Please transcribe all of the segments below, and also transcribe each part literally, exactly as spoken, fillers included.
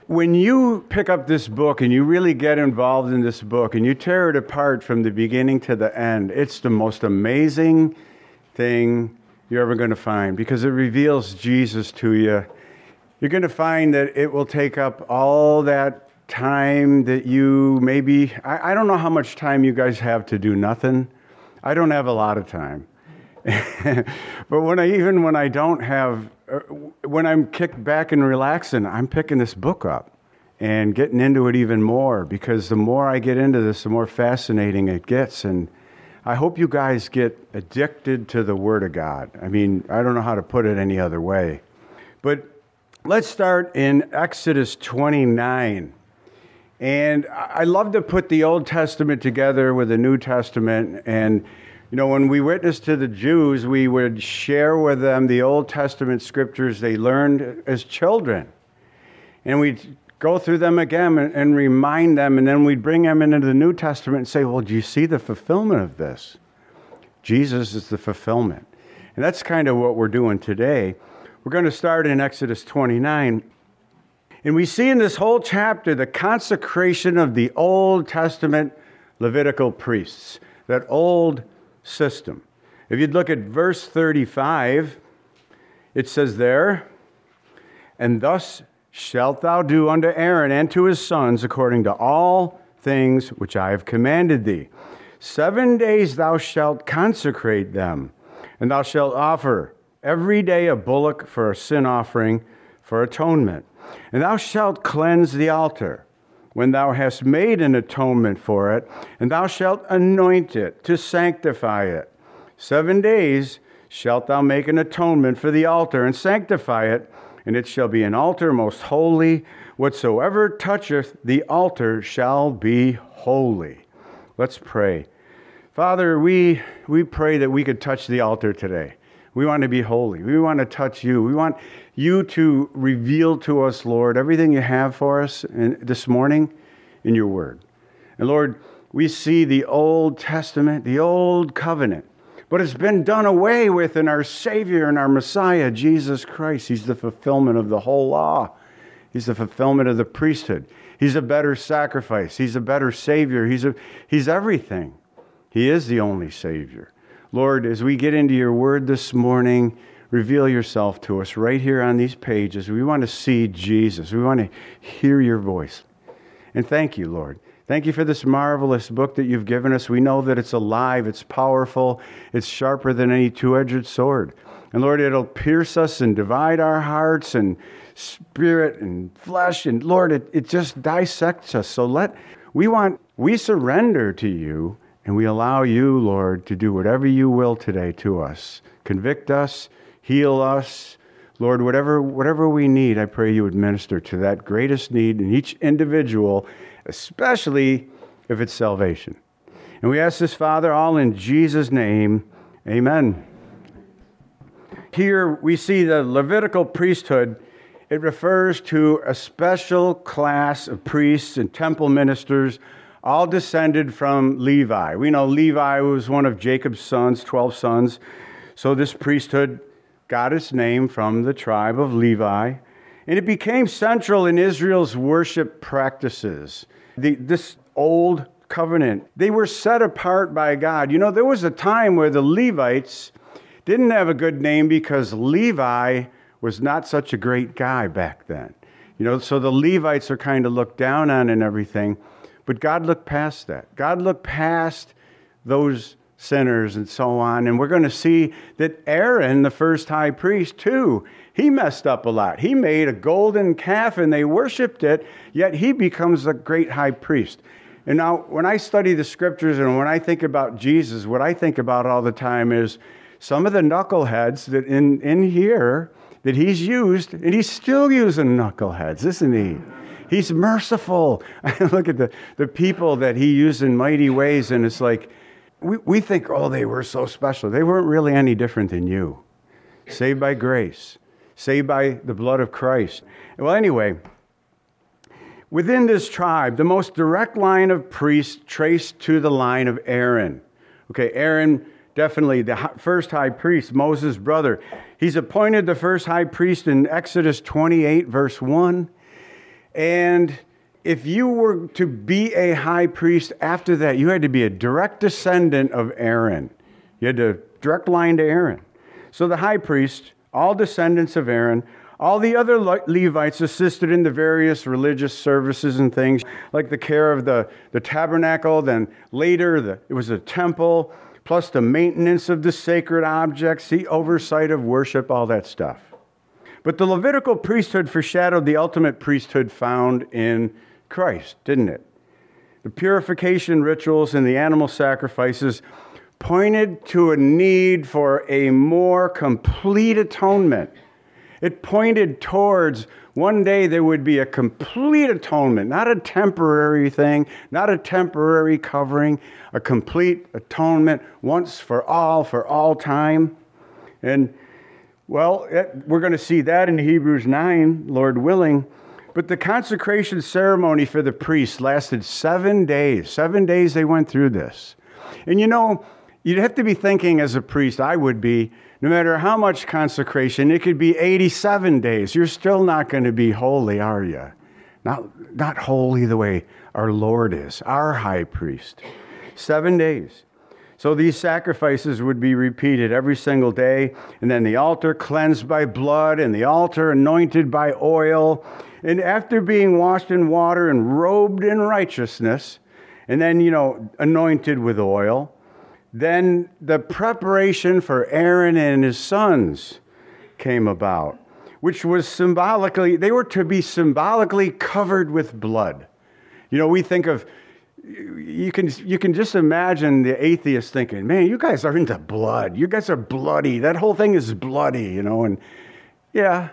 When you pick up this book and you really get involved in this book and you tear it apart from the beginning to the end, it's the most amazing thing you're ever going to find because it reveals Jesus to you. You're going to find that it will take up all that time that you maybe, I, I don't know how much time you guys have to do nothing. I don't have a lot of time. But when I, even when I don't have, when I'm kicked back and relaxing, I'm picking this book up and getting into it even more because the more I get into this, the more fascinating it gets. And I hope you guys get addicted to the Word of God. I mean, I don't know how to put it any other way. But let's start in Exodus twenty-nine. And I love to put the Old Testament together with the New Testament. And, you know, when we witnessed to the Jews, we would share with them the Old Testament scriptures they learned as children. And we'd go through them again and, and remind them. And then we'd bring them into the New Testament and say, well, do you see the fulfillment of this? Jesus is the fulfillment. And that's kind of what we're doing today. We're going to start in Exodus twenty-nine. And we see in this whole chapter the consecration of the Old Testament Levitical priests, that old system. If you'd look at verse thirty-five, it says there, and thus shalt thou do unto Aaron and to his sons according to all things which I have commanded thee. Seven days thou shalt consecrate them, and thou shalt offer every day a bullock for a sin offering for atonement. And thou shalt cleanse the altar when thou hast made an atonement for it, and thou shalt anoint it to sanctify it. Seven days shalt thou make an atonement for the altar and sanctify it, and it shall be an altar most holy. Whatsoever toucheth the altar shall be holy. Let's pray. Father, we, we pray that we could touch the altar today. We want to be holy. We want to touch you. We want you to reveal to us, Lord, everything you have for us in, this morning in your word. And Lord, we see the Old Testament, the Old Covenant, but it's been done away with in our Savior and our Messiah, Jesus Christ. He's the fulfillment of the whole law. He's the fulfillment of the priesthood. He's a better sacrifice. He's a better Savior. He's a, he's everything. He is the only Savior. Lord, as we get into your word this morning, reveal yourself to us right here on these pages. We want to see Jesus. We want to hear your voice. And thank you, Lord. Thank you for this marvelous book that you've given us. We know that it's alive, it's powerful, it's sharper than any two-edged sword. And Lord, it'll pierce us and divide our hearts and spirit and flesh. And Lord, it, it just dissects us. So let, we want, we surrender to you. And we allow you, Lord, to do whatever you will today to us. Convict us, heal us. Lord, whatever whatever we need, I pray you would minister to that greatest need in each individual, especially if it's salvation. And we ask this, Father, all in Jesus' name. Amen. Here we see the Levitical priesthood. It refers to a special class of priests and temple ministers, all descended from Levi. We know Levi was one of Jacob's sons, twelve sons. So this priesthood got its name from the tribe of Levi. And it became central in Israel's worship practices. The, this old covenant, they were set apart by God. You know, there was a time where the Levites didn't have a good name because Levi was not such a great guy back then. You know, so the Levites are kind of looked down on and everything. But God looked past that. God looked past those sinners and so on. And we're going to see that Aaron, the first high priest, too, he messed up a lot. He made a golden calf and they worshiped it, yet he becomes a great high priest. And now, when I study the scriptures and when I think about Jesus, what I think about all the time is some of the knuckleheads that in, in here that he's used, and he's still using knuckleheads, isn't he? He's merciful. Look at the, the people that he used in mighty ways, and it's like, we, we think, oh, they were so special. They weren't really any different than you. Saved by grace. Saved by the blood of Christ. Well, anyway, within this tribe, the most direct line of priests traced to the line of Aaron. Okay, Aaron, definitely the first high priest, Moses' brother. He's appointed the first high priest in Exodus twenty-eight, verse one. And if you were to be a high priest after that, you had to be a direct descendant of Aaron. You had a direct line to Aaron. So the high priest, all descendants of Aaron, all the other Levites assisted in the various religious services and things, like the care of the, the tabernacle, then later the, it was a temple, plus the maintenance of the sacred objects, the oversight of worship, all that stuff. But the Levitical priesthood foreshadowed the ultimate priesthood found in Christ, didn't it? The purification rituals and the animal sacrifices pointed to a need for a more complete atonement. It pointed towards one day there would be a complete atonement, not a temporary thing, not a temporary covering, a complete atonement once for all, for all time. And, well, it, we're going to see that in Hebrews nine, Lord willing. But the consecration ceremony for the priests lasted seven days. Seven days they went through this. And you know, you'd have to be thinking as a priest, I would be, no matter how much consecration, it could be eighty-seven days. You're still not going to be holy, are you? Not, not holy the way our Lord is, our high priest. Seven days. So these sacrifices would be repeated every single day, and then the altar cleansed by blood, and the altar anointed by oil. And after being washed in water and robed in righteousness, and then, you know, anointed with oil, then the preparation for Aaron and his sons came about, which was symbolically, they were to be symbolically covered with blood. You know, we think of, you can you can just imagine the atheist thinking, man, you guys are into blood. You guys are bloody. That whole thing is bloody, you know, and yeah,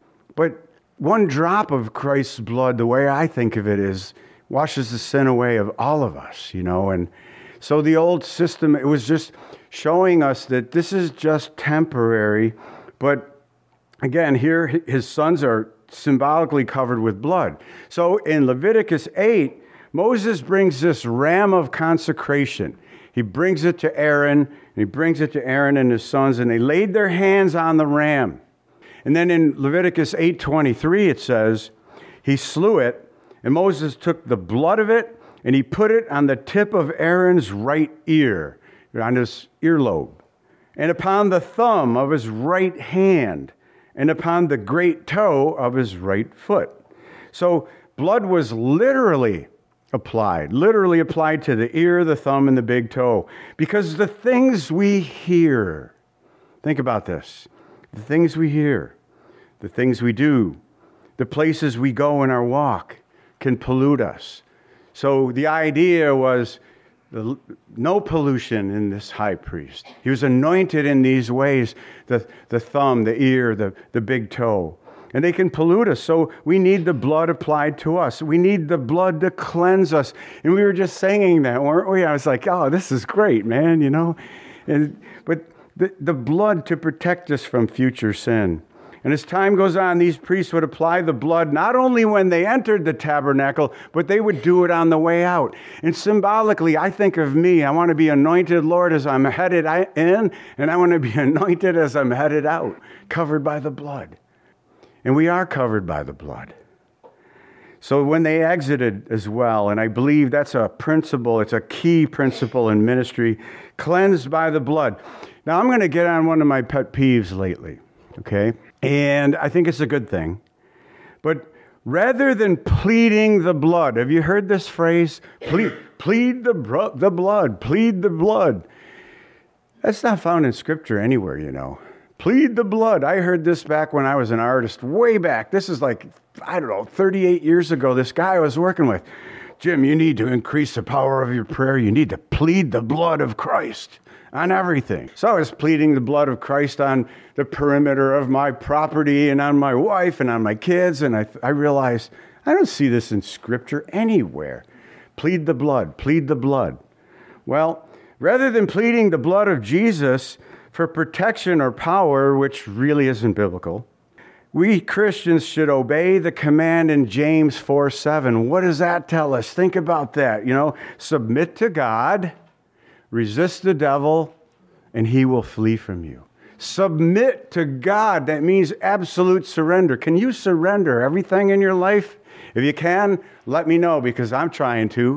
but one drop of Christ's blood, the way I think of it, is washes the sin away of all of us, you know, and so the old system, it was just showing us that this is just temporary. But again, here his sons are symbolically covered with blood. So in Leviticus eight, Moses brings this ram of consecration. He brings it to Aaron, and he brings it to Aaron and his sons, and they laid their hands on the ram. And then in Leviticus eight twenty-three, it says, he slew it, and Moses took the blood of it, and he put it on the tip of Aaron's right ear, on his earlobe, and upon the thumb of his right hand, and upon the great toe of his right foot. So blood was literally applied, literally applied to the ear, the thumb, and the big toe. Because the things we hear, think about this, the things we hear, the things we do, the places we go in our walk can pollute us. So the idea was the, no pollution in this high priest. He was anointed in these ways, the, the thumb, the ear, the, the big toe. And they can pollute us. So we need the blood applied to us. We need the blood to cleanse us. And we were just singing that, weren't we? I was like, oh, this is great, man, you know. And, but the, the blood to protect us from future sin. And as time goes on, these priests would apply the blood not only when they entered the tabernacle, but they would do it on the way out. And symbolically, I think of me. I want to be anointed, Lord, as I'm headed in, and I want to be anointed as I'm headed out, covered by the blood. And we are covered by the blood. So when they exited as well, and I believe that's a principle, it's a key principle in ministry, cleansed by the blood. Now, I'm going to get on one of my pet peeves lately, okay? And I think it's a good thing. But rather than pleading the blood, have you heard this phrase? Plead, plead the, bro- the blood, plead the blood. That's not found in Scripture anywhere, you know. Plead the blood. I heard this back when I was an artist, way back. This is like, I don't know, thirty-eight years ago. This guy I was working with, Jim, you need to increase the power of your prayer. You need to plead the blood of Christ on everything. So I was pleading the blood of Christ on the perimeter of my property and on my wife and on my kids. And I, I realized, I don't see this in Scripture anywhere. Plead the blood, plead the blood. Well, rather than pleading the blood of Jesus for protection or power, which really isn't biblical, we Christians should obey the command in James four seven. What does that tell us? Think about that. You know, submit to God, resist the devil, and he will flee from you. Submit to God. That means absolute surrender. Can you surrender everything in your life? If you can, let me know because I'm trying to.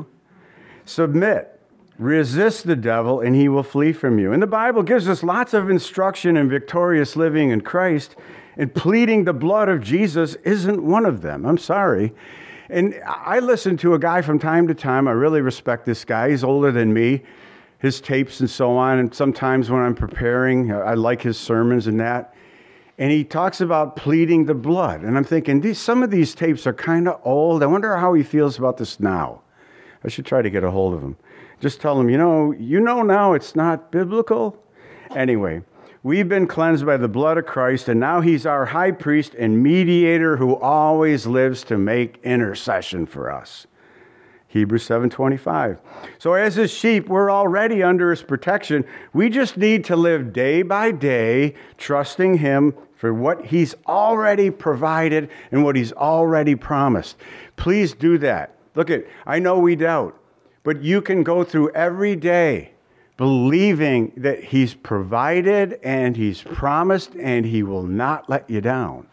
Submit. Resist the devil and he will flee from you. And the Bible gives us lots of instruction in victorious living in Christ, and pleading the blood of Jesus isn't one of them. I'm sorry. And I listen to a guy from time to time. I really respect this guy. He's older than me, his tapes and so on. And sometimes when I'm preparing, I like his sermons and that. And he talks about pleading the blood. And I'm thinking, these, some of these tapes are kind of old. I wonder how he feels about this now. I should try to get a hold of him. Just tell him, you know, you know now it's not biblical. Anyway, we've been cleansed by the blood of Christ, and now he's our high priest and mediator who always lives to make intercession for us. Hebrews seven twenty-five. So as his sheep, we're already under his protection. We just need to live day by day, trusting him for what he's already provided and what he's already promised. Please do that. Look at, I know we doubt. But you can go through every day believing that he's provided and he's promised and he will not let you down.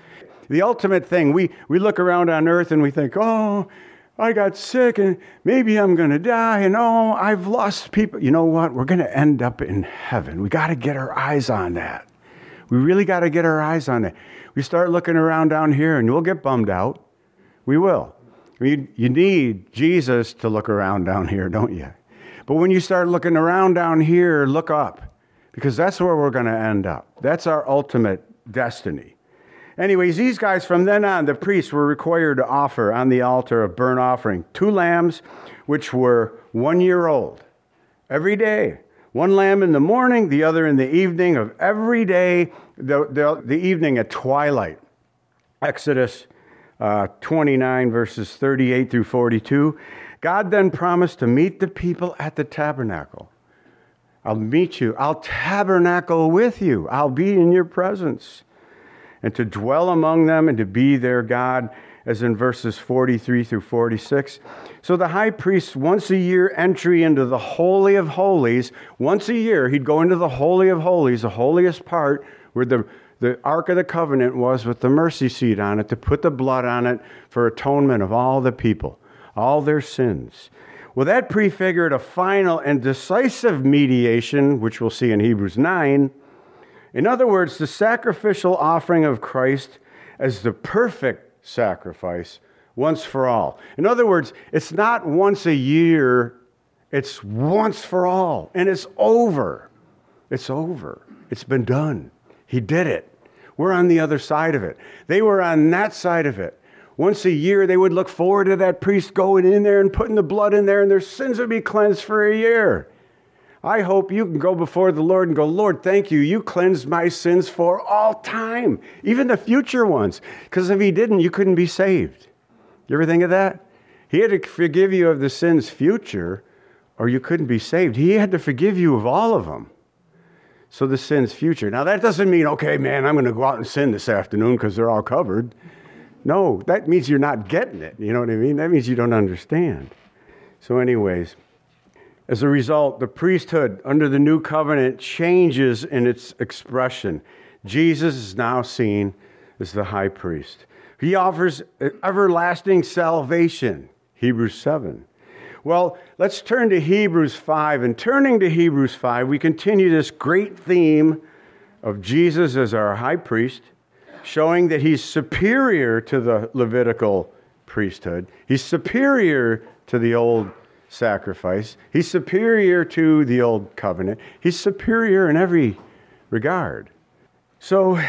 The ultimate thing, we, we look around on earth and we think, oh, I got sick and maybe I'm going to die and oh, I've lost people. You know what? We're going to end up in heaven. We got to get our eyes on that. We really got to get our eyes on that. We start looking around down here and we'll get bummed out. We will. You, you need Jesus to look around down here, don't you? But when you start looking around down here, look up, because that's where we're going to end up. That's our ultimate destiny. Anyways, these guys, from then on, the priests were required to offer on the altar a burnt offering two lambs, which were one year old, every day. One lamb in the morning, the other in the evening of every day, the, the, the evening at twilight. Exodus Uh, twenty-nine, verses thirty-eight through forty-two. God then promised to meet the people at the tabernacle. I'll meet you. I'll tabernacle with you. I'll be in your presence. And to dwell among them and to be their God, as in verses forty-three through forty-six. So the high priest's once a year entry into the Holy of Holies, once a year he'd go into the Holy of Holies, the holiest part, where the The Ark of the Covenant was with the mercy seat on it to put the blood on it for atonement of all the people, all their sins. Well, that prefigured a final and decisive mediation, which we'll see in Hebrews nine. In other words, the sacrificial offering of Christ as the perfect sacrifice once for all. In other words, it's not once a year, it's once for all, and it's over. It's over. It's been done. He did it. We're on the other side of it. They were on that side of it. Once a year, they would look forward to that priest going in there and putting the blood in there, and their sins would be cleansed for a year. I hope you can go before the Lord and go, Lord, thank you. You cleansed my sins for all time, even the future ones. Because if he didn't, you couldn't be saved. You ever think of that? He had to forgive you of the sins future, or you couldn't be saved. He had to forgive you of all of them. So the sin's future. Now, that doesn't mean, okay, man, I'm going to go out and sin this afternoon because they're all covered. No, that means you're not getting it. You know what I mean? That means you don't understand. So anyways, as a result, the priesthood under the new covenant changes in its expression. Jesus is now seen as the high priest. He offers everlasting salvation, Hebrews seven. Well, let's turn to Hebrews five. And turning to Hebrews five, we continue this great theme of Jesus as our high priest, showing that he's superior to the Levitical priesthood. He's superior to the old sacrifice. He's superior to the old covenant. He's superior in every regard. So,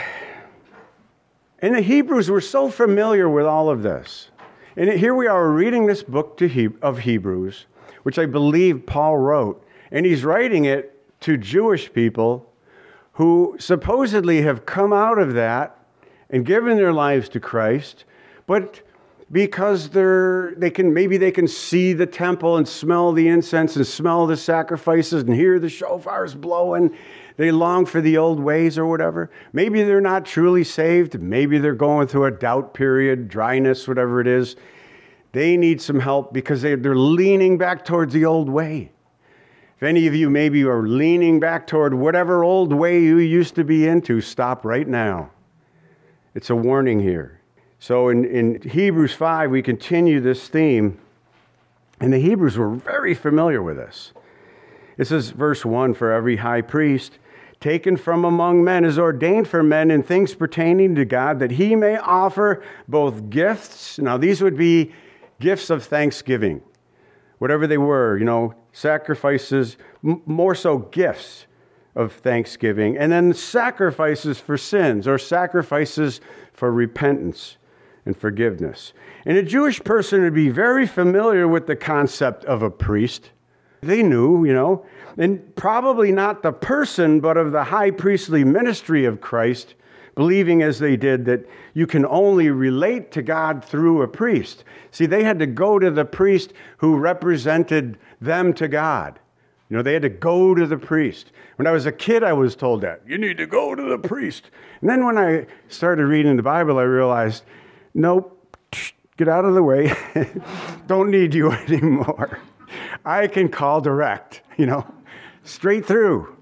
and the Hebrews were so familiar with all of this. And here we are reading this book to he- of Hebrews, which I believe Paul wrote. And he's writing it to Jewish people who supposedly have come out of that and given their lives to Christ, but because they're they can maybe they can see the temple and smell the incense and smell the sacrifices and hear the shofars blowing, they long for the old ways or whatever. Maybe they're not truly saved. Maybe they're going through a doubt period, dryness, whatever it is. They need some help because they, they're leaning back towards the old way. If any of you maybe are leaning back toward whatever old way you used to be into, stop right now. It's a warning here. So in, in Hebrews five, we continue this theme, and the Hebrews were very familiar with this. It says, verse one, for every high priest taken from among men is ordained for men in things pertaining to God, that he may offer both gifts. Now, these would be gifts of thanksgiving, whatever they were, you know, sacrifices, m- more so gifts of thanksgiving, and then sacrifices for sins or sacrifices for repentance and forgiveness. And a Jewish person would be very familiar with the concept of a priest. They knew, you know, and probably not the person, but of the high priestly ministry of Christ, believing as they did that you can only relate to God through a priest. See, they had to go to the priest who represented them to God. You know, they had to go to the priest. When I was a kid, I was told that. You need to go to the priest. And then when I started reading the Bible, I realized, nope, get out of the way. Don't need you anymore. I can call direct, you know, straight through.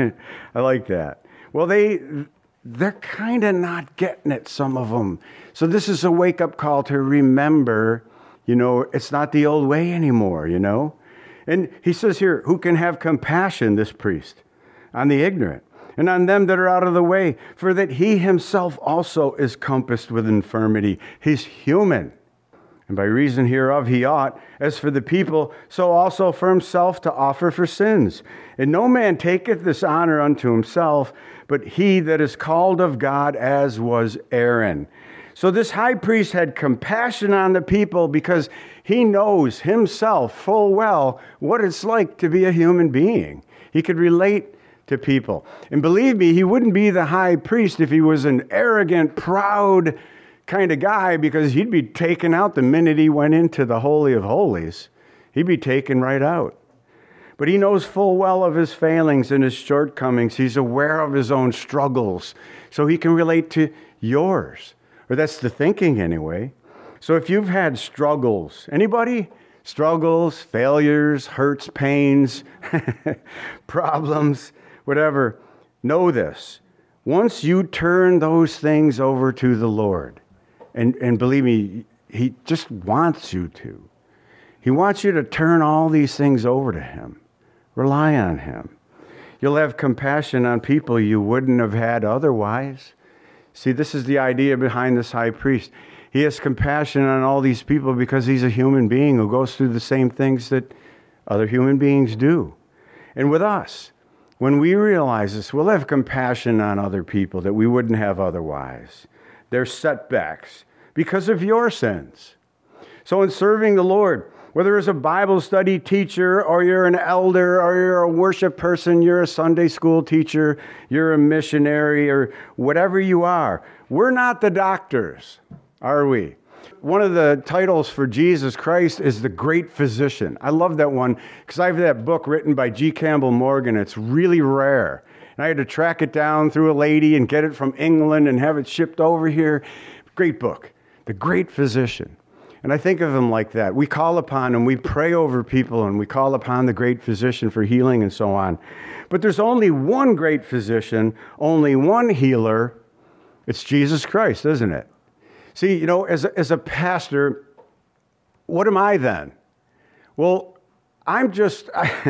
I like that. Well, they, they're kind of not getting it, some of them. So this is a wake-up call to remember, you know, it's not the old way anymore, you know. And he says here, who can have compassion, this priest, on the ignorant, and on them that are out of the way, for that he himself also is compassed with infirmity. He's human. And by reason hereof he ought, as for the people, so also for himself to offer for sins. And no man taketh this honor unto himself, but he that is called of God, as was Aaron. So this high priest had compassion on the people because he knows himself full well what it's like to be a human being. He could relate to people. And believe me, he wouldn't be the high priest if he was an arrogant, proud kind of guy, because he'd be taken out the minute he went into the Holy of Holies. He'd be taken right out. But he knows full well of his failings and his shortcomings. He's aware of his own struggles, so he can relate to yours. Or that's the thinking anyway. So if you've had struggles, anybody? Struggles, failures, hurts, pains, problems, whatever, know this. Once you turn those things over to the Lord, and, and believe me, he just wants you to. He wants you to turn all these things over to him. Rely on him. You'll have compassion on people you wouldn't have had otherwise. See, this is the idea behind this high priest. He has compassion on all these people because he's a human being who goes through the same things that other human beings do. And with us, when we realize this, we'll have compassion on other people that we wouldn't have otherwise. Their setbacks because of your sins. So in serving the Lord, whether as a Bible study teacher, or you're an elder, or you're a worship person, you're a Sunday school teacher, you're a missionary, or whatever you are, we're not the doctors, are we? One of the titles for Jesus Christ is the Great Physician. I love that one because I have that book written by G. Campbell Morgan. It's really rare. And I had to track it down through a lady and get it from England and have it shipped over here. Great book, The Great Physician. And I think of him like that. We call upon him, we pray over people, and we call upon the great physician for healing and so on. But there's only one great physician, only one healer. It's Jesus Christ, isn't it? See, you know, as a, as a pastor, what am I then? Well, I'm just,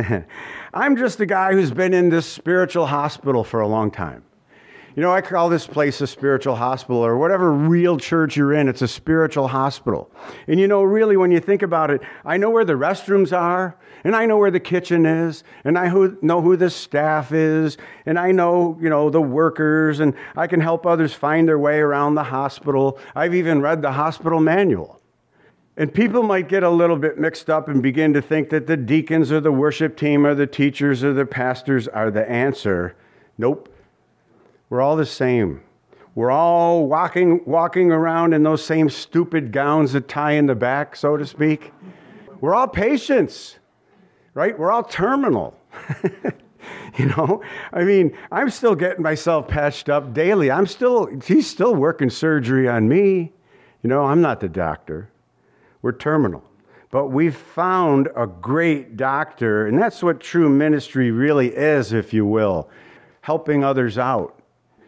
I'm just a guy who's been in this spiritual hospital for a long time. You know, I call this place a spiritual hospital, or whatever real church you're in, it's a spiritual hospital. And you know, really, when you think about it, I know where the restrooms are, and I know where the kitchen is, and I who, know who the staff is, and I know, you know, the workers, and I can help others find their way around the hospital. I've even read the hospital manual. And people might get a little bit mixed up and begin to think that the deacons or the worship team or the teachers or the pastors are the answer. Nope. We're all the same. We're all walking walking around in those same stupid gowns that tie in the back, so to speak. We're all patients, right? We're all terminal. You know, I mean, I'm still getting myself patched up daily. I'm still, he's still working surgery on me. You know, I'm not the doctor. We're terminal. But we've found a great doctor, and that's what true ministry really is, if you will, helping others out.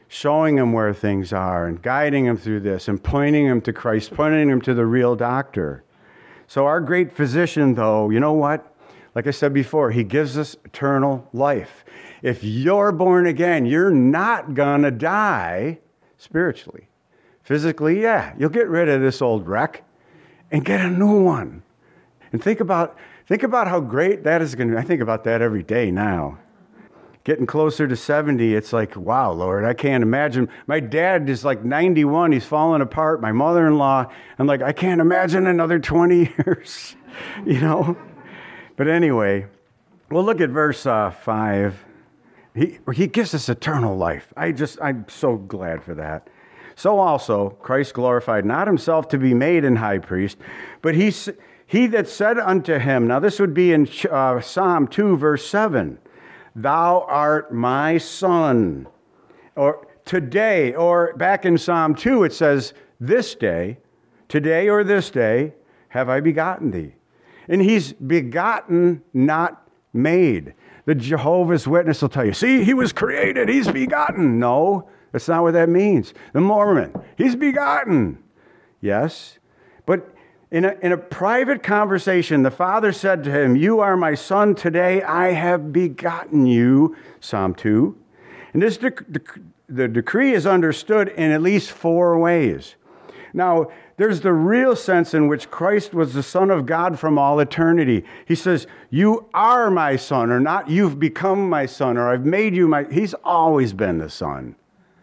showing him where things are and guiding him through this and pointing him to Christ, pointing him to the real doctor. So our great physician, though, you know what? Like I said before, he gives us eternal life. If you're born again, you're not going to die spiritually. Physically, yeah, you'll get rid of this old wreck and get a new one. And think about think about how great that is going to be. I think about that every day now. Getting closer to seventy, it's like, wow, Lord, I can't imagine. My dad is like ninety-one. He's falling apart. My mother-in-law, I'm like, I can't imagine another twenty years, you know? But anyway, well, look at verse uh, five. He, he gives us eternal life. I just, I'm so glad for that. So also, Christ glorified not himself to be made an high priest, but he, he that said unto him, now this would be in uh, Psalm two, verse seven, thou art my son. Or today, or back in Psalm two, it says, this day, today or this day, have I begotten thee. And he's begotten, not made. The Jehovah's Witness will tell you, see, he was created, he's begotten. No, that's not what that means. The Mormon, he's begotten. Yes, but in a, in a private conversation, the Father said to him, you are my son, today I have begotten you, Psalm two. And this dec- dec- the decree is understood in at least four ways. Now, there's the real sense in which Christ was the Son of God from all eternity. He says, you are my son, or not you've become my son, or I've made you my... He's always been the Son.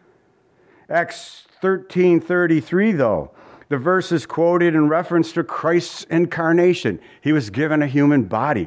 Acts thirteen thirty-three, though, the verse is quoted in reference to Christ's incarnation. He was given a human body.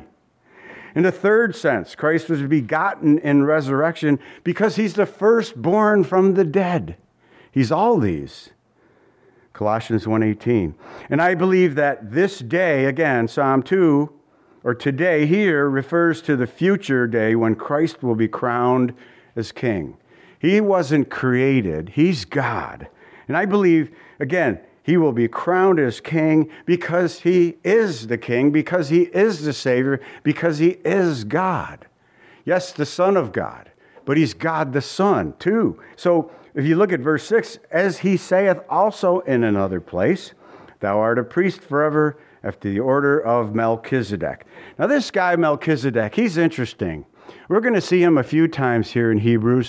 In the third sense, Christ was begotten in resurrection because he's the firstborn from the dead. He's all these. Colossians one eighteen. And I believe that this day, again, Psalm two, or today here, refers to the future day when Christ will be crowned as king. He wasn't created. He's God. And I believe, again, he will be crowned as king because he is the king, because he is the Savior, because he is God. Yes, the Son of God, but he's God the Son too. So if you look at verse six, as he saith also in another place, thou art a priest forever after the order of Melchizedek. Now this guy Melchizedek, he's interesting. We're going to see him a few times here in Hebrews.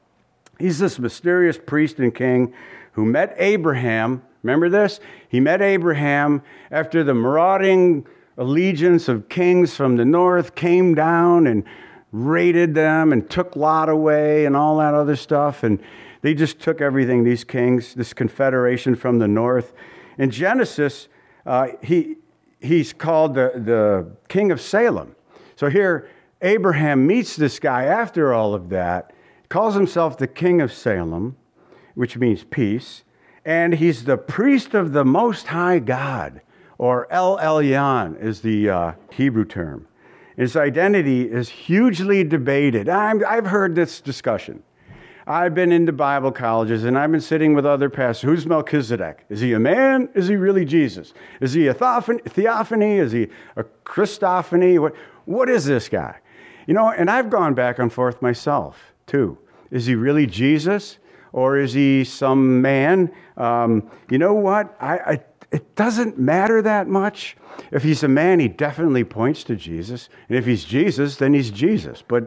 He's this mysterious priest and king who met Abraham. Remember this? He met Abraham after the marauding allegiance of kings from the north came down and raided them and took Lot away and all that other stuff. And they just took everything, these kings, this confederation from the north. In Genesis, uh, he he's called the, the king of Salem. So here, Abraham meets this guy after all of that, calls himself the king of Salem, which means peace, and he's the priest of the Most High God, or El Elyon is the uh, Hebrew term. His identity is hugely debated. I'm, I've heard this discussion. I've been into Bible colleges, and I've been sitting with other pastors. Who's Melchizedek? Is he a man? Is he really Jesus? Is he a theophany? Is he a Christophany? What, what is this guy? You know, and I've gone back and forth myself, too. Is he really Jesus? Or is he some man? Um, you know what? I, I, it doesn't matter that much. If he's a man, he definitely points to Jesus. And if he's Jesus, then he's Jesus. But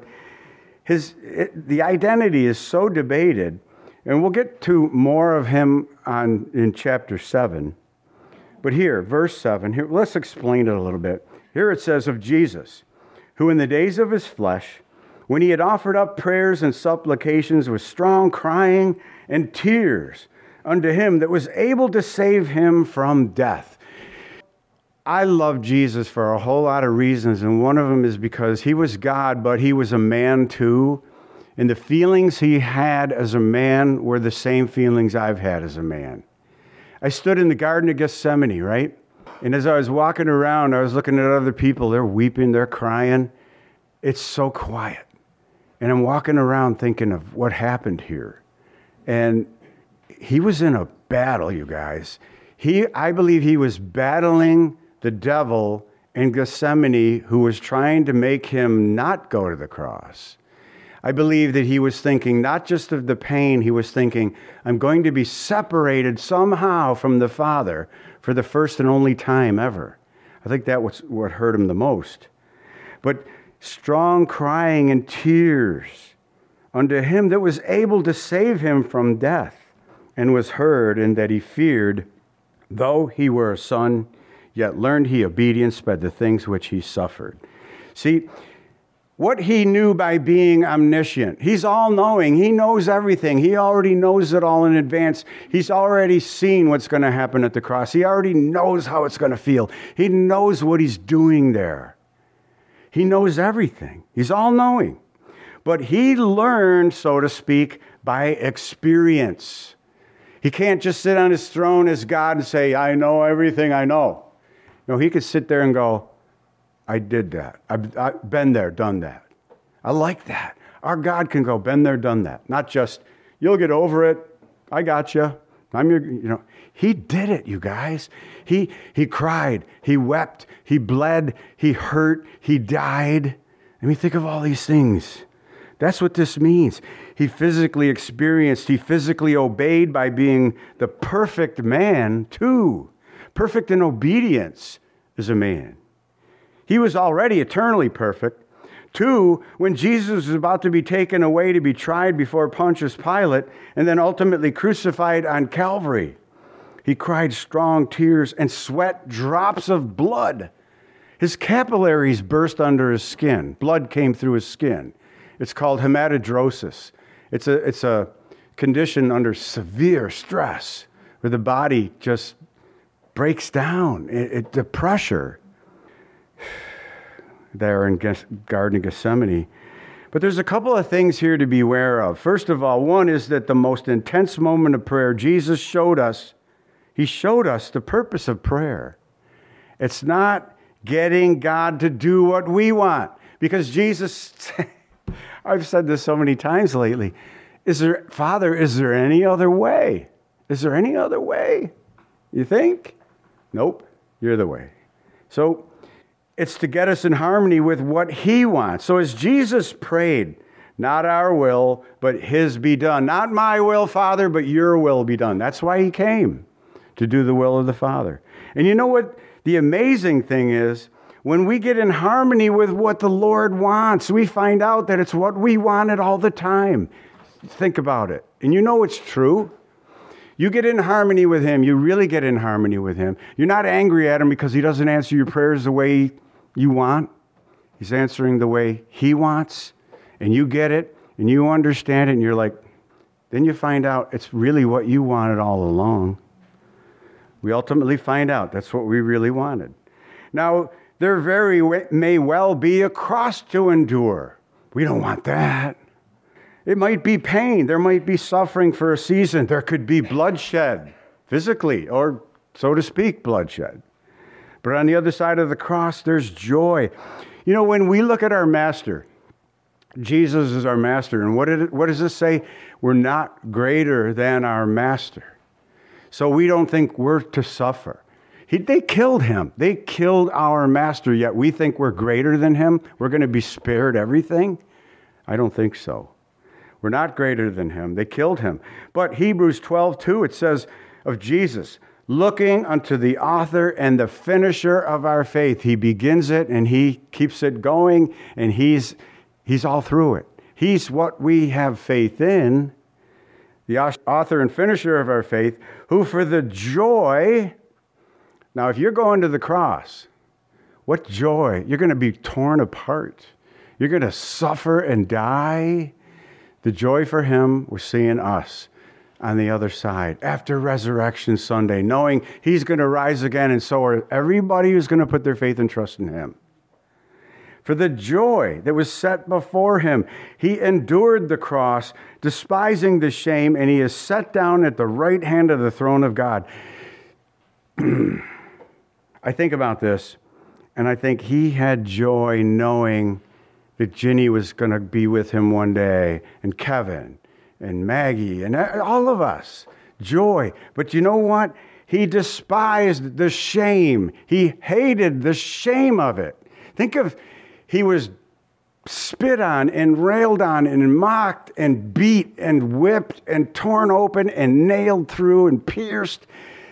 his it, the identity is so debated. And we'll get to more of him on in chapter seven. But here, verse seven, here, let's explain it a little bit. Here it says of Jesus, who in the days of his flesh, when he had offered up prayers and supplications with strong crying and tears unto him that was able to save him from death. I love Jesus for a whole lot of reasons, and one of them is because he was God, but he was a man too. And the feelings he had as a man were the same feelings I've had as a man. I stood in the Garden of Gethsemane, right? And as I was walking around, I was looking at other people. They're weeping, they're crying. It's so quiet. And I'm walking around thinking of what happened here. And he was in a battle, you guys. He, I believe he was battling the devil in Gethsemane who was trying to make him not go to the cross. I believe that he was thinking not just of the pain, he was thinking, I'm going to be separated somehow from the Father for the first and only time ever. I think that was what hurt him the most. But strong crying and tears unto him that was able to save him from death, and was heard, and that he feared, though he were a son, yet learned he obedience by the things which he suffered. See, what he knew by being omniscient, he's all-knowing. He knows everything. He already knows it all in advance. He's already seen what's going to happen at the cross. He already knows how it's going to feel. He knows what he's doing there. He knows everything. He's all-knowing. But he learned, so to speak, by experience. He can't just sit on his throne as God and say, I know everything I know. No, he could sit there and go, I did that. I've, I've been there, done that. I like that. Our God can go, been there, done that. Not just, you'll get over it. I got you. I'm your, you know. He did it, you guys. He, he cried. He wept. He bled. He hurt. He died. I mean, think of all these things. That's what this means. He physically experienced, he physically obeyed by being the perfect man, too. Perfect in obedience as a man. He was already eternally perfect. Two, when Jesus was about to be taken away to be tried before Pontius Pilate and then ultimately crucified on Calvary, he cried strong tears and sweat drops of blood. His capillaries burst under his skin. Blood came through his skin. It's called hematidrosis. It's a, it's a condition under severe stress where the body just breaks down. It, it, the pressure there in Garden of Gethsemane. But there's a couple of things here to be aware of. First of all, one is that the most intense moment of prayer, Jesus showed us, he showed us the purpose of prayer. It's not getting God to do what we want. Because Jesus, I've said this so many times lately, is there, Father, is there any other way? Is there any other way? You think? Nope, you're the way. So it's to get us in harmony with what he wants. So as Jesus prayed, not our will, but his be done. Not my will, Father, but your will be done. That's why he came, to do the will of the Father. And you know what the amazing thing is? When we get in harmony with what the Lord wants, we find out that it's what we wanted all the time. Think about it. And you know it's true. You get in harmony with him. You really get in harmony with him. You're not angry at him because he doesn't answer your prayers the way you want. He's answering the way he wants. And you get it. And you understand it. And you're like, then you find out it's really what you wanted all along. We ultimately find out that's what we really wanted. Now, there very may well be a cross to endure. We don't want that. It might be pain. There might be suffering for a season. There could be bloodshed, physically, or so to speak, bloodshed. But on the other side of the cross, there's joy. You know, when we look at our master, Jesus is our master. And what, did it, what does this say? We're not greater than our master. So we don't think we're to suffer. He, they killed him. They killed our master, yet we think we're greater than him? We're going to be spared everything? I don't think so. We're not greater than him. They killed him. But Hebrews twelve two, it says of Jesus, looking unto the author and the finisher of our faith. He begins it and he keeps it going, and he's, he's all through it. He's what we have faith in, the author and finisher of our faith, who for the joy... Now, if you're going to the cross, what joy. You're going to be torn apart. You're going to suffer and die. The joy for him was seeing us on the other side after Resurrection Sunday, knowing he's going to rise again, and so are everybody who's going to put their faith and trust in him. For the joy that was set before him, he endured the cross, despising the shame, and he is set down at the right hand of the throne of God. I think about this, and I think he had joy knowing that Ginny was going to be with him one day, and Kevin, and Maggie, and all of us. Joy. But you know what? He despised the shame. He hated the shame of it. Think of, he was spit on and railed on and mocked and beat and whipped and torn open and nailed through and pierced.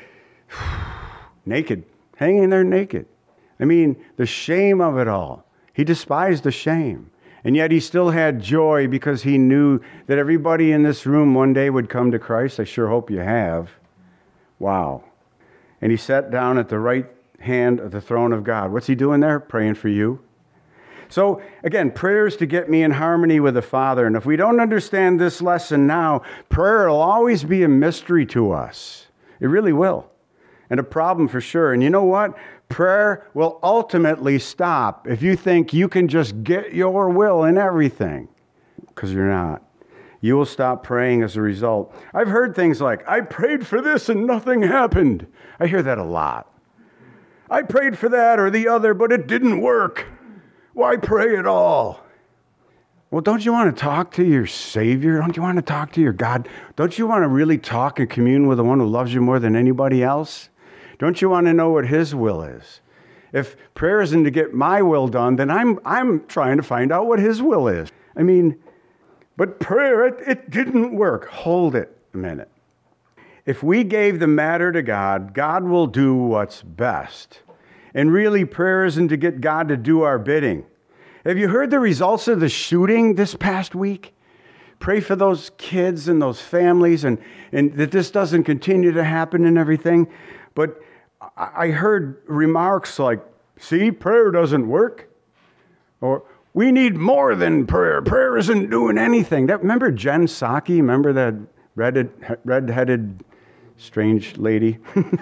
Naked, hanging there naked. I mean, the shame of it all. He despised the shame. And yet he still had joy because he knew that everybody in this room one day would come to Christ. I sure hope you have. Wow. And he sat down at the right hand of the throne of God. What's he doing there? Praying for you. So again, prayers to get me in harmony with the Father. And if we don't understand this lesson now, prayer will always be a mystery to us. It really will. And a problem for sure. And you know what? Prayer will ultimately stop if you think you can just get your will in everything, because you're not. You will stop praying as a result. I've heard things like, I prayed for this and nothing happened. I hear that a lot. I prayed for that or the other, but it didn't work. Why pray at all? Well, don't you want to talk to your Savior? Don't you want to talk to your God? Don't you want to really talk and commune with the one who loves you more than anybody else? Don't you want to know what his will is? If prayer isn't to get my will done, then I'm I'm trying to find out what his will is. I mean, but prayer, it, it didn't work. Hold it a minute. If we gave the matter to God, God will do what's best. And really, prayer isn't to get God to do our bidding. Have you heard the results of the shooting this past week? Pray for those kids and those families and, and that this doesn't continue to happen and everything. But I heard remarks like, see, prayer doesn't work. Or, we need more than prayer. Prayer isn't doing anything. That, remember Jen Psaki? Remember that red, red-headed, strange lady?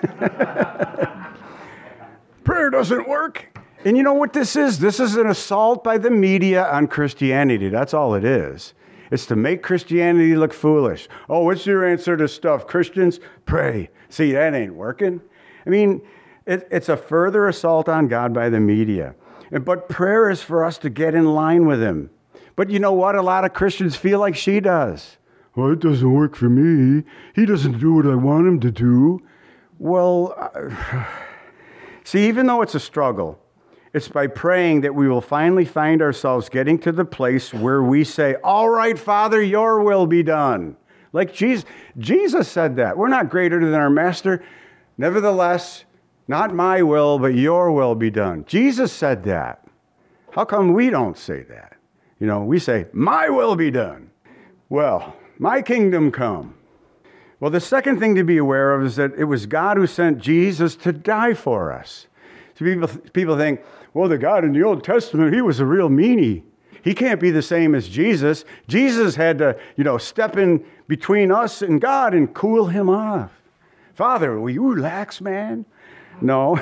Prayer doesn't work. And you know what this is? This is an assault by the media on Christianity. That's all it is. It's to make Christianity look foolish. Oh, what's your answer to stuff? Christians, pray. See, that ain't working. I mean, it, it's a further assault on God by the media. But prayer is for us to get in line with him. But you know what? A lot of Christians feel like she does. Well, it doesn't work for me. He doesn't do what I want him to do. Well, uh, see, even though it's a struggle, it's by praying that we will finally find ourselves getting to the place where we say, all right, Father, your will be done. Like Jesus, Jesus said that. We're not greater than our master. Nevertheless, not my will, but your will be done. Jesus said that. How come we don't say that? You know, we say, my will be done. Well, my kingdom come. Well, the second thing to be aware of is that it was God who sent Jesus to die for us. So people, people think, well, the God in the Old Testament, he was a real meanie. He can't be the same as Jesus. Jesus had to, you know, step in between us and God and cool him off. Father, will you relax, man? No.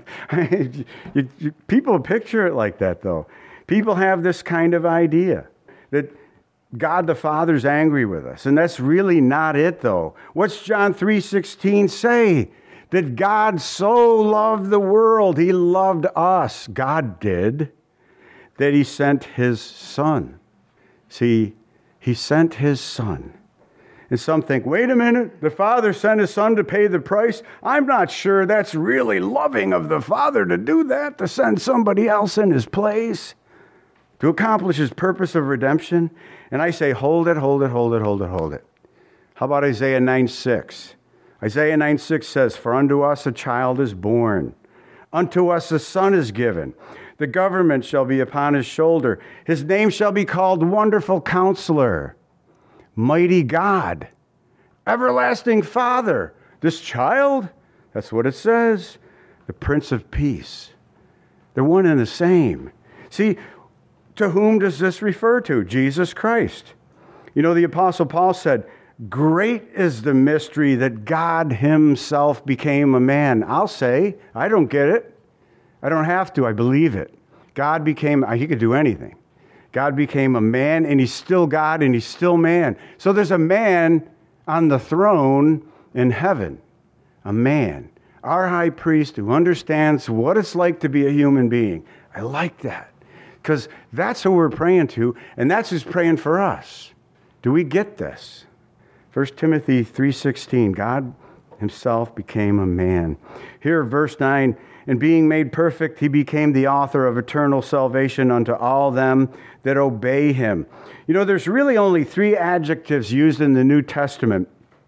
you, you, people picture it like that, though. People have this kind of idea that God the Father's angry with us. And that's really not it, though. What's John three sixteen say? That God so loved the world, he loved us, God did, that he sent his Son. See, he sent his Son. And some think, wait a minute, the Father sent his Son to pay the price? I'm not sure that's really loving of the Father to do that, to send somebody else in his place, to accomplish his purpose of redemption. And I say, hold it, hold it, hold it, hold it, hold it. How about Isaiah nine six? Isaiah nine six says, for unto us a child is born, unto us a son is given. The government shall be upon his shoulder. His name shall be called Wonderful Counselor, Mighty God, Everlasting Father. This child, that's what it says, the Prince of Peace. They're one and the same. See, to whom does this refer to? Jesus Christ. You know, the Apostle Paul said, great is the mystery that God himself became a man. I'll say, I don't get it. I don't have to. I believe it. God became, he could do anything. God became a man, and he's still God, and he's still man. So there's a man on the throne in heaven. A man. Our high priest who understands what it's like to be a human being. I like that. Because that's who we're praying to, and that's who's praying for us. Do we get this? First Timothy three sixteen, God himself became a man. Here, verse nine And being made perfect, he became the author of eternal salvation unto all them that obey him. You know, there's really only three adjectives used in the New Testament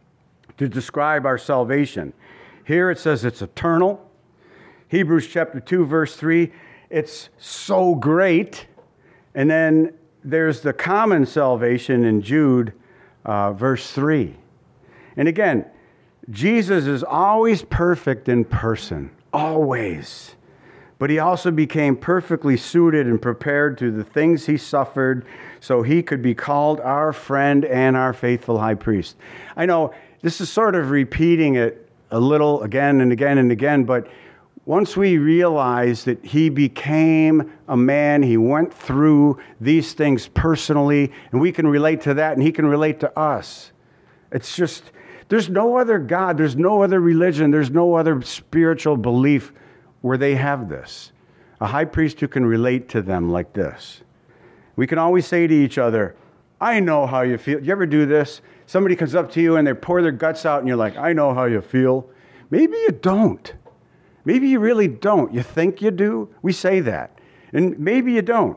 to describe our salvation. Here it says it's eternal. Hebrews chapter two, verse three, it's so great. And then there's the common salvation in Jude, uh, verse three. And again, Jesus is always perfect in person, always. But he also became perfectly suited and prepared to the things he suffered so he could be called our friend and our faithful high priest. I know this is sort of repeating it a little again and again and again, but once we realize that he became a man, he went through these things personally, and we can relate to that, and he can relate to us. It's just, there's no other God, there's no other religion, there's no other spiritual belief where they have this. A high priest who can relate to them like this. We can always say to each other, I know how you feel. Do you ever do this? Somebody comes up to you and they pour their guts out and you're like, I know how you feel. Maybe you don't. Maybe you really don't. You think you do? We say that. And maybe you don't.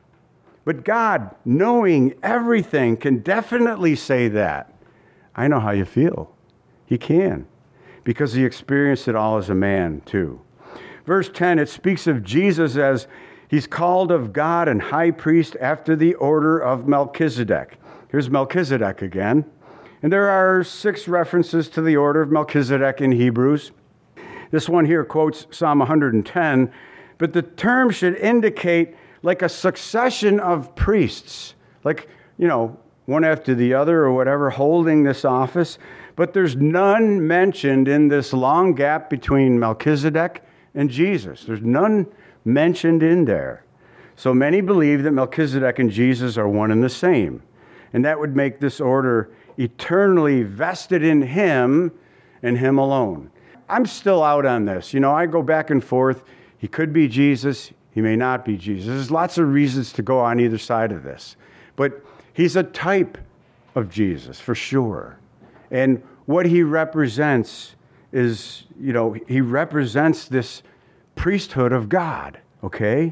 But God, knowing everything, can definitely say that. I know how you feel. He can. Because he experienced it all as a man, too. Verse ten, it speaks of Jesus as he's called of God and high priest after the order of Melchizedek. Here's Melchizedek again. And there are six references to the order of Melchizedek in Hebrews. This one here quotes Psalm one hundred ten, but the term should indicate like a succession of priests, like, you know, one after the other or whatever, holding this office. But there's none mentioned in this long gap between Melchizedek and Jesus. There's none mentioned in there. So many believe that Melchizedek and Jesus are one and the same. And that would make this order eternally vested in him and him alone. I'm still out on this. You know, I go back and forth. He could be Jesus. He may not be Jesus. There's lots of reasons to go on either side of this. But he's a type of Jesus, for sure. And what he represents is, you know, he represents this priesthood of God, okay?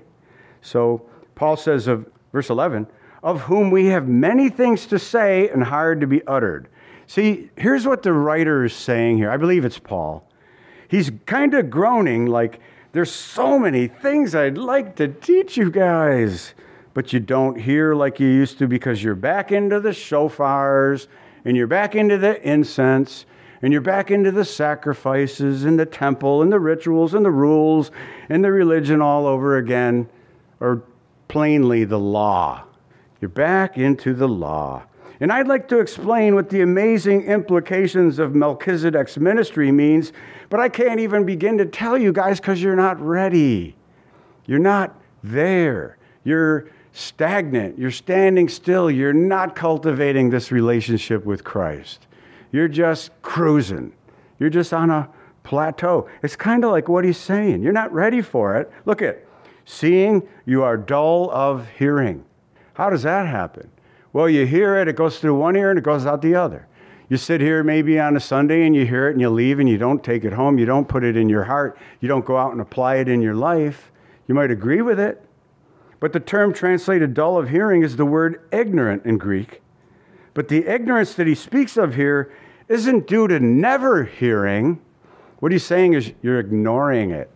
So Paul says of verse eleven, of whom we have many things to say and hard to be uttered. See, here's what the writer is saying here. I believe it's Paul. He's kind of groaning like, there's so many things I'd like to teach you guys, but you don't hear like you used to because you're back into the shofars, and you're back into the incense, and you're back into the sacrifices, and the temple, and the rituals, and the rules, and the religion all over again, or plainly the law. You're back into the law. And I'd like to explain what the amazing implications of Melchizedek's ministry means, but I can't even begin to tell you guys because you're not ready. You're not there. You're stagnant. You're standing still. You're not cultivating this relationship with Christ. You're just cruising. You're just on a plateau. It's kind of like what he's saying. You're not ready for it. Look at, seeing you are dull of hearing. How does that happen? Well, you hear it, it goes through one ear and it goes out the other. You sit here maybe on a Sunday and you hear it and you leave and you don't take it home. You don't put it in your heart. You don't go out and apply it in your life. You might agree with it. But the term translated dull of hearing is the word ignorant in Greek. But the ignorance that he speaks of here isn't due to never hearing. What he's saying is you're ignoring it.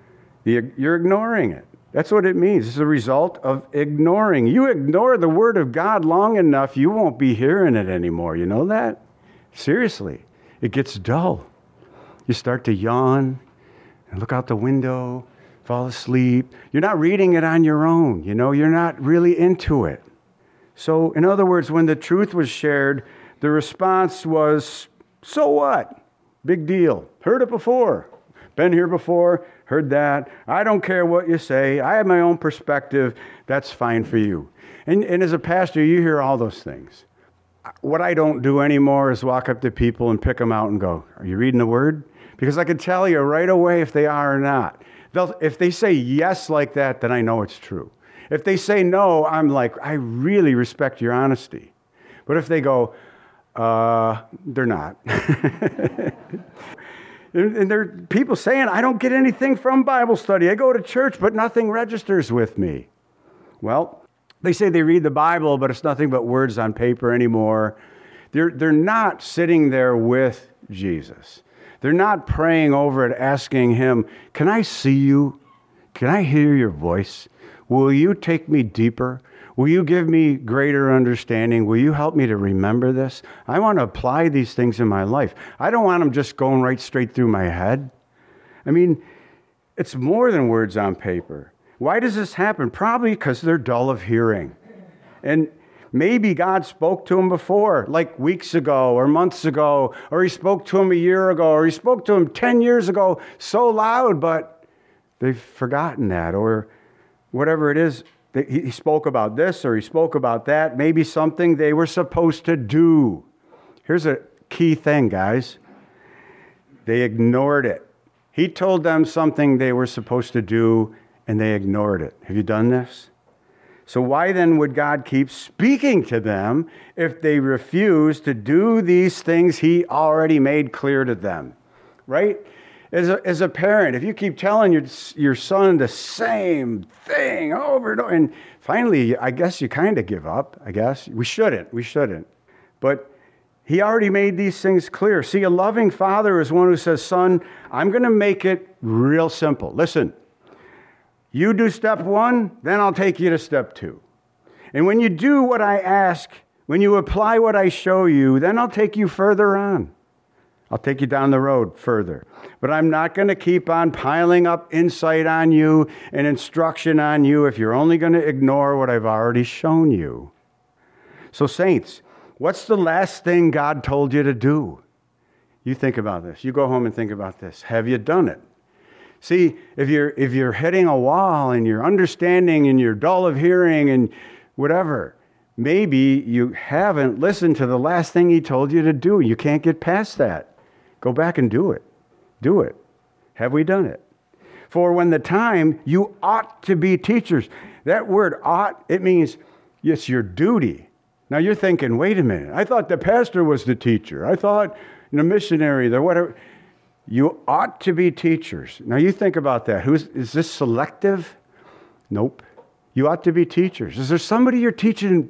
You're ignoring it. That's what it means. It's a result of ignoring. You ignore the word of God long enough, you won't be hearing it anymore. You know that? Seriously. It gets dull. You start to yawn and look out the window, fall asleep. You're not reading it on your own. You know, you're not really into it. So, in other words, when the truth was shared, the response was, so what? Big deal. Heard it before. Been here before. Heard that. I don't care what you say. I have my own perspective. That's fine for you. And, and as a pastor, you hear all those things. What I don't do anymore is walk up to people and pick them out and go, are you reading the word? Because I can tell you right away if they are or not. They'll, if they say yes like that, then I know it's true. If they say no, I'm like, I really respect your honesty. But if they go, uh, they're not. And, and there are people saying, I don't get anything from Bible study. I go to church, but nothing registers with me. Well, they say they read the Bible, but it's nothing but words on paper anymore. They're, they're not sitting there with Jesus. They're not praying over it, asking him, can I see you? Can I hear your voice? Will you take me deeper? Will you give me greater understanding? Will you help me to remember this? I want to apply these things in my life. I don't want them just going right straight through my head. I mean, it's more than words on paper. Why does this happen? Probably because they're dull of hearing. And maybe God spoke to them before, like weeks ago or months ago, or he spoke to them a year ago, or he spoke to them ten years ago so loud, but they've forgotten that, or whatever it is. He spoke about this or he spoke about that, maybe something they were supposed to do. Here's a key thing, guys. They ignored it. He told them something they were supposed to do, and they ignored it. Have you done this? So why then would God keep speaking to them if they refuse to do these things he already made clear to them? Right? As a, as a parent, if you keep telling your, your son the same thing over and over, and finally, I guess you kind of give up, I guess. We shouldn't. We shouldn't. But he already made these things clear. See, a loving father is one who says, son, I'm going to make it real simple. Listen, you do step one, then I'll take you to step two. And when you do what I ask, when you apply what I show you, then I'll take you further on. I'll take you down the road further. But I'm not going to keep on piling up insight on you and instruction on you if you're only going to ignore what I've already shown you. So saints, what's the last thing God told you to do? You think about this. You go home and think about this. Have you done it? See, if you're if you're hitting a wall and you're understanding and you're dull of hearing and whatever, maybe you haven't listened to the last thing he told you to do. You can't get past that. Go back and do it. Do it. Have we done it? For when the time, you ought to be teachers. That word ought, it means it's your duty. Now you're thinking, wait a minute. I thought the pastor was the teacher. I thought the missionary, the whatever. You ought to be teachers. Now you think about that. Who's, is this selective? Nope. You ought to be teachers. Is there somebody you're teaching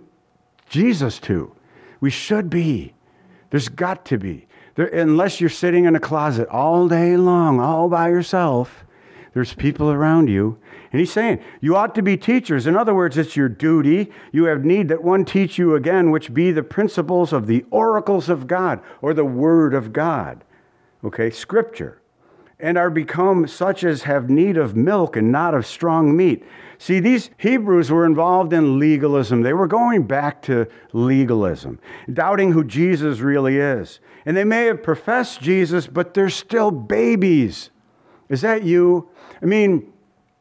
Jesus to? We should be. There's got to be. There, unless you're sitting in a closet all day long, all by yourself, there's people around you. And he's saying, you ought to be teachers. In other words, it's your duty. You have need that one teach you again, which be the principles of the oracles of God, or the word of God. Okay, scripture. And are become such as have need of milk and not of strong meat. See, these Hebrews were involved in legalism. They were going back to legalism, doubting who Jesus really is. And they may have professed Jesus, but they're still babies. Is that you? I mean,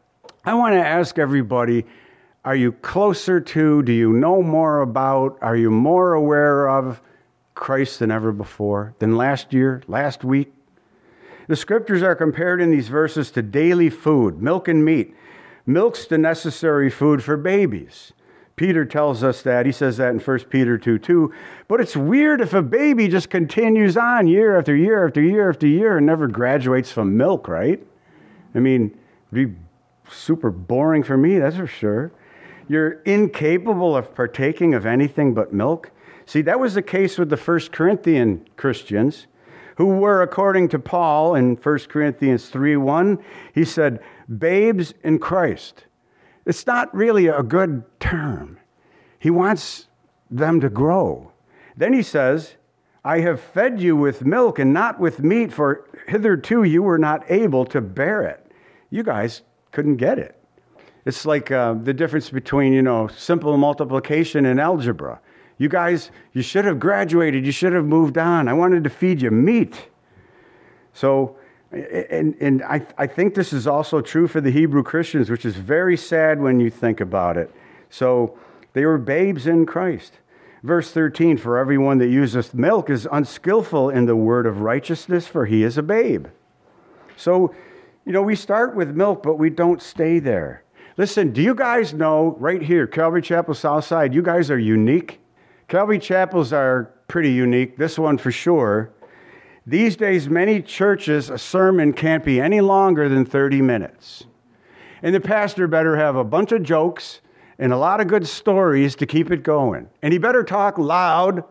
I want to ask everybody, are you closer to, do you know more about, are you more aware of Christ than ever before, than last year, last week? The scriptures are compared in these verses to daily food, milk and meat. Milk's the necessary food for babies. Peter tells us that. He says that in First Peter two two. But it's weird if a baby just continues on year after year after year after year and never graduates from milk, right? I mean, it'd be super boring for me, that's for sure. You're incapable of partaking of anything but milk. See, that was the case with the First Corinthian Christians, who were, according to Paul in First Corinthians three one, he said, babes in Christ. It's not really a good term. He wants them to grow. Then he says, I have fed you with milk and not with meat, for hitherto you were not able to bear it. You guys couldn't get it. It's like uh, the difference between, you know, simple multiplication and algebra. You guys, you should have graduated. You should have moved on. I wanted to feed you meat. So, and, and I, I think this is also true for the Hebrew Christians, which is very sad when you think about it. So they were babes in Christ. Verse thirteen, for everyone that useth milk is unskillful in the word of righteousness, for he is a babe. So, you know, we start with milk, but we don't stay there. Listen, do you guys know, right here, Calvary Chapel Southside, you guys are unique. Calvary Chapels are pretty unique, this one for sure. These days, many churches, a sermon can't be any longer than thirty minutes. And the pastor better have a bunch of jokes and a lot of good stories to keep it going. And he better talk loud,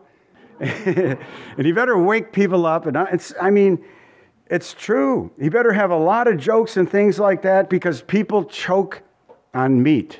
and he better wake people up. And it's, I mean, it's true. He better have a lot of jokes and things like that because people choke on meat.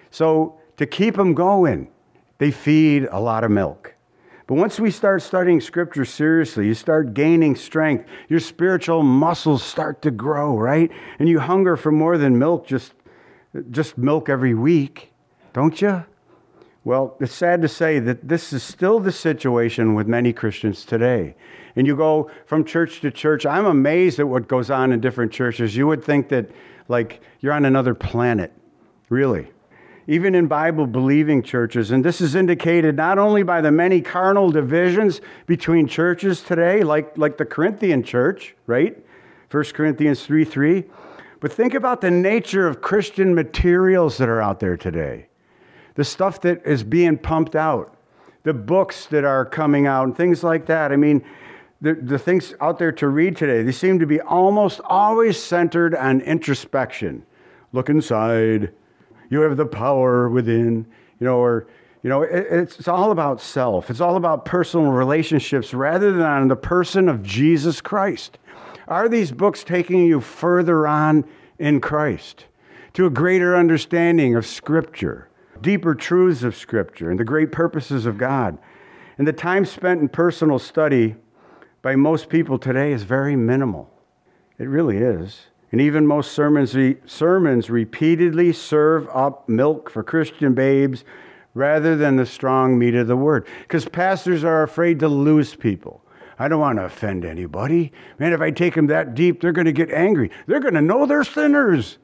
So to keep them going, they feed a lot of milk. But once we start studying Scripture seriously, you start gaining strength. Your spiritual muscles start to grow, right? And you hunger for more than milk, just, just milk every week, don't you? Well, it's sad to say that this is still the situation with many Christians today. And you go from church to church. I'm amazed at what goes on in different churches. You would think that, like, you're on another planet, really. Even in Bible-believing churches. And this is indicated not only by the many carnal divisions between churches today, like, like the Corinthian church, right? First Corinthians three three. But think about the nature of Christian materials that are out there today. The stuff that is being pumped out. The books that are coming out and things like that. I mean, the, the things out there to read today, they seem to be almost always centered on introspection. Look inside. You have the power within, you know, or, you know, it, it's, it's all about self. It's all about personal relationships rather than on the person of Jesus Christ. Are these books taking you further on in Christ to a greater understanding of Scripture, deeper truths of Scripture, and the great purposes of God? And the time spent in personal study by most people today is very minimal. It really is. And even most sermons, sermons repeatedly serve up milk for Christian babes rather than the strong meat of the Word. Because pastors are afraid to lose people. I don't want to offend anybody. Man, if I take them that deep, they're going to get angry. They're going to know they're sinners.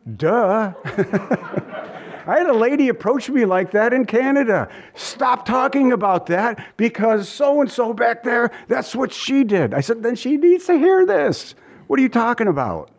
Duh. I had a lady approach me like that in Canada. Stop talking about that because so-and-so back there, that's what she did. I said, then she needs to hear this. What are you talking about?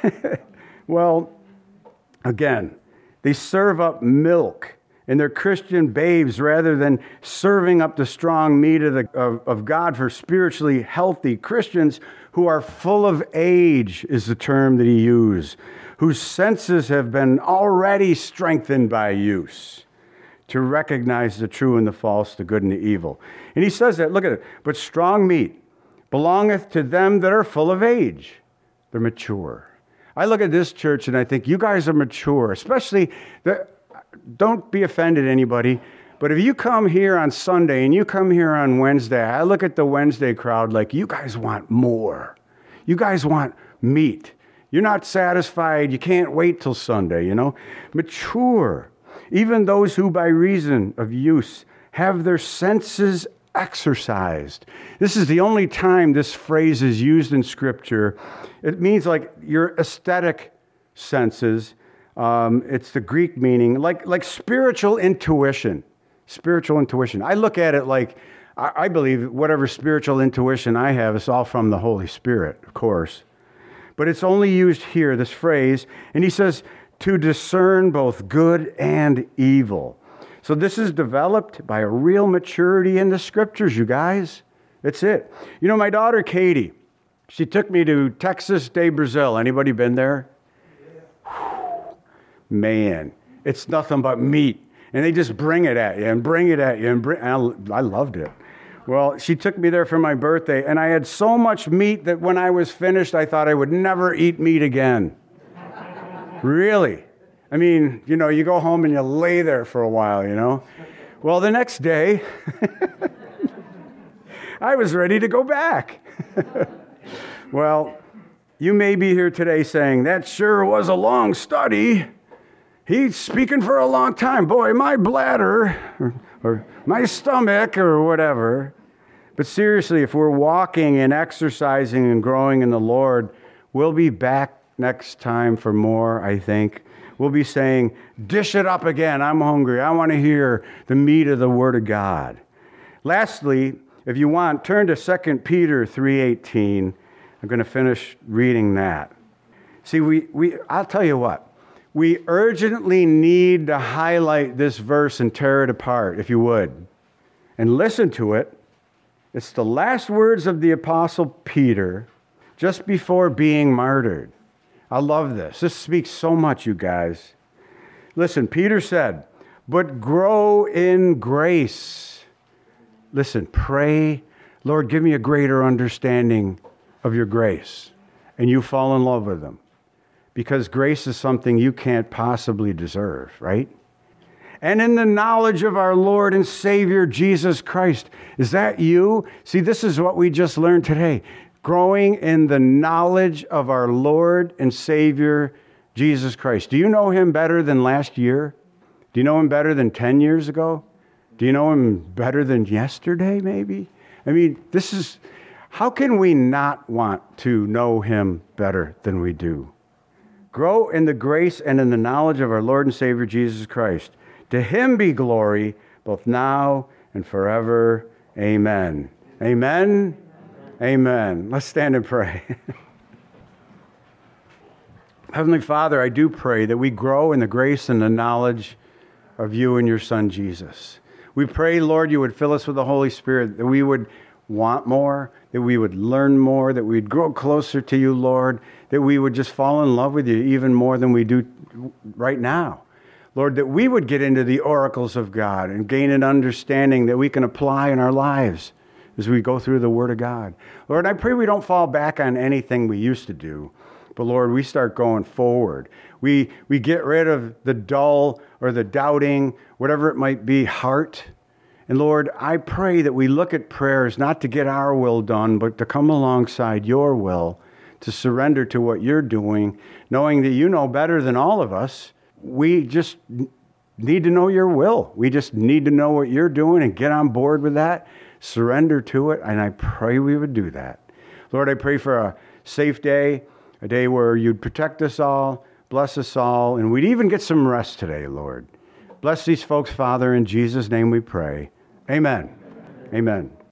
Well, again, they serve up milk and they're Christian babes rather than serving up the strong meat of, the, of, of God for spiritually healthy Christians who are full of age, is the term that he used, whose senses have been already strengthened by use to recognize the true and the false, the good and the evil. And he says that, look at it, but strong meat belongeth to them that are full of age. They're mature. I look at this church and I think, you guys are mature, especially, the, don't be offended, anybody, but if you come here on Sunday and you come here on Wednesday, I look at the Wednesday crowd like, you guys want more. You guys want meat. You're not satisfied. You can't wait till Sunday, you know. Mature. Even those who by reason of use have their senses exercised. This is the only time this phrase is used in Scripture. It means like your aesthetic senses. Um, it's the Greek meaning, like like spiritual intuition. Spiritual intuition. I look at it like, I, I believe whatever spiritual intuition I have is all from the Holy Spirit, of course. But it's only used here, this phrase, and he says, to discern both good and evil. So this is developed by a real maturity in the Scriptures, you guys. That's it. You know, my daughter, Katie, she took me to Texas de Brazil. Anybody been there? Yeah. Man, it's nothing but meat. And they just bring it at you and bring it at you. And bring, and I loved it. Well, she took me there for my birthday, and I had so much meat that when I was finished, I thought I would never eat meat again. Really. I mean, you know, you go home and you lay there for a while, you know. Well, the next day, I was ready to go back. Well, you may be here today saying, that sure was a long study. He's speaking for a long time. Boy, my bladder, or, or my stomach, or whatever. But seriously, if we're walking and exercising and growing in the Lord, we'll be back next time for more, I think. We'll be saying, dish it up again. I'm hungry. I want to hear the meat of the Word of God. Lastly, if you want, turn to Second Peter three eighteen. I'm going to finish reading that. See, we, we I'll tell you what. We urgently need to highlight this verse and tear it apart, if you would, and listen to it It's the last words of the Apostle Peter just before being martyred. I love this. This speaks so much, you guys. Listen, Peter said, but grow in grace. Listen, pray, Lord, give me a greater understanding of your grace. And you fall in love with him. Because grace is something you can't possibly deserve, right? And in the knowledge of our Lord and Savior, Jesus Christ. Is that you? See, this is what we just learned today. Growing in the knowledge of our Lord and Savior, Jesus Christ. Do you know him better than last year? Do you know him better than ten years ago? Do you know him better than yesterday, maybe? I mean, this is, how can we not want to know him better than we do? Grow in the grace and in the knowledge of our Lord and Savior, Jesus Christ. To him be glory, both now and forever. Amen. Amen. Amen. Let's stand and pray. Heavenly Father, I do pray that we grow in the grace and the knowledge of you and your Son, Jesus. We pray, Lord, you would fill us with the Holy Spirit, that we would want more, that we would learn more, that we'd grow closer to you, Lord, that we would just fall in love with you even more than we do right now. Lord, that we would get into the oracles of God and gain an understanding that we can apply in our lives as we go through the Word of God. Lord, I pray we don't fall back on anything we used to do, but Lord, we start going forward. We, we get rid of the dull or the doubting, whatever it might be, heart. And Lord, I pray that we look at prayers not to get our will done, but to come alongside your will, to surrender to what you're doing, knowing that you know better than all of us. We just need to know your will. We just need to know what you're doing and get on board with that, surrender to it, and I pray we would do that. Lord, I pray for a safe day, a day where you'd protect us all, bless us all, and we'd even get some rest today, Lord. Bless these folks, Father, in Jesus' name we pray. Amen. Amen. Amen.